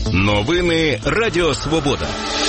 Новини Радіо Свобода.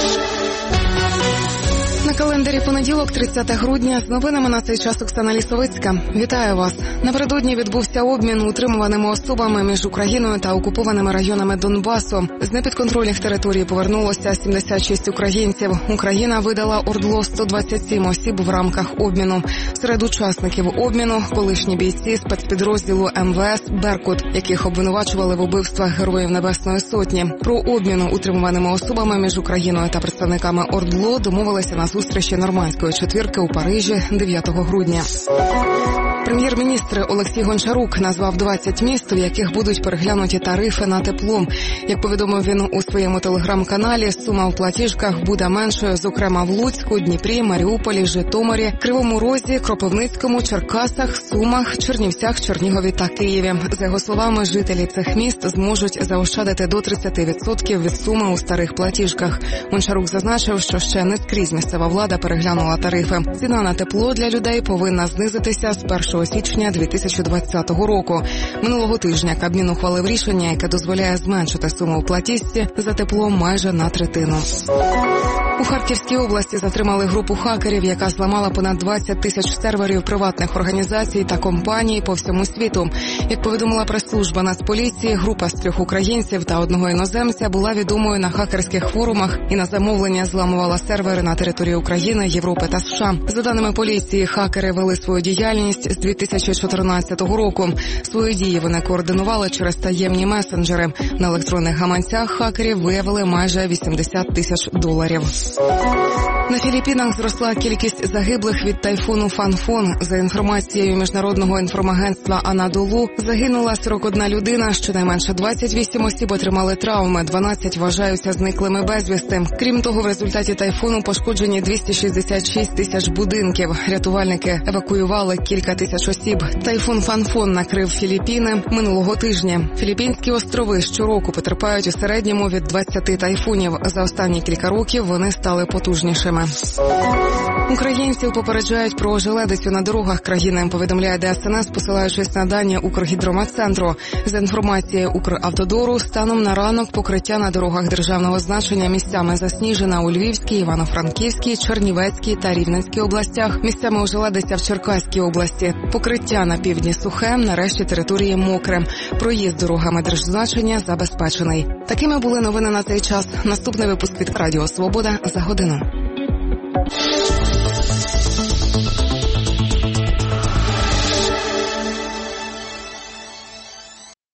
На календарі понеділок, 30 грудня. З новинами на цей час Оксана Лісовицька. Вітаю вас. Напередодні відбувся обмін утримуваними особами між Україною та окупованими районами Донбасу. З непідконтрольних територій повернулося 76 українців. Україна видала ОРДЛО 127 осіб в рамках обміну. Серед учасників обміну – колишні бійці спецпідрозділу МВС «Беркут», яких обвинувачували в убивствах Героїв Небесної Сотні. Про обмін утримуваними особами між Україною та представниками ОРДЛО домовилися на зустрічі Нормандської четвірки у Парижі 9 грудня. Прем'єр-міністр Олексій Гончарук назвав 20 міст, в яких будуть переглянуті тарифи на тепло. Як повідомив він у своєму телеграм-каналі, сума в платіжках буде меншою, зокрема в Луцьку, Дніпрі, Маріуполі, Житомирі, Кривому Розі, Кропивницькому, Черкасах, Сумах, Чернівцях, Чернігові та Києві. За його словами, жителі цих міст зможуть заощадити до 30% від суми у старих платіжках. Гончарук зазначив, що ще не скрізь місцева влада переглянула тарифи. Ціна на тепло для людей повинна знизитися з 1 січня 2020 року. Минулого тижня Кабмін ухвалив рішення, яке дозволяє зменшити суму у платіжці за тепло майже на третину. У Харківській області затримали групу хакерів, яка зламала понад 20 тисяч серверів приватних організацій та компаній по всьому світу. Як повідомила прес-служба Нацполіції, група з 3 українців та 1 іноземця була відомою на хакерських форумах і на замовлення зламувала сервери на території України, Європи та США. За даними поліції, хакери вели свою діяльність з 2014 року. Свої дії вони координували через таємні месенджери. На електронних гаманцях хакерів виявили майже $80 тисяч. На Філіппінах зросла кількість загиблих від тайфуну Фанфон. За інформацією Міжнародного інформагентства Анадолу, загинула 41 людина, щонайменше 28 осіб отримали травми, 12 вважаються зниклими безвісти. Крім того, в результаті тайфуну пошкоджені 266 тисяч будинків. Рятувальники евакуювали кілька тисяч осіб. Тайфун Фанфон накрив Філіппіни минулого тижня. Філіппінські острови щороку потерпають у середньому від 20 тайфунів. За останні кілька років вони стали потужнішими. Українців попереджають про ожеледицю на дорогах країни, повідомляє ДСНС, посилаючись на дані Укргідрометцентру. За інформацією Укравтодору, станом на ранок покриття на дорогах державного значення місцями засніжена у Львівській, Івано-Франківській, Чернівецькій та Рівненській областях, місцями ожеледиця в Черкаській області. Покриття на півдні сухе, на решті території мокре. Проїзд дорогами держзначення забезпечений. Такими були новини на цей час. Наступний випуск від Радіо Свобода за годину.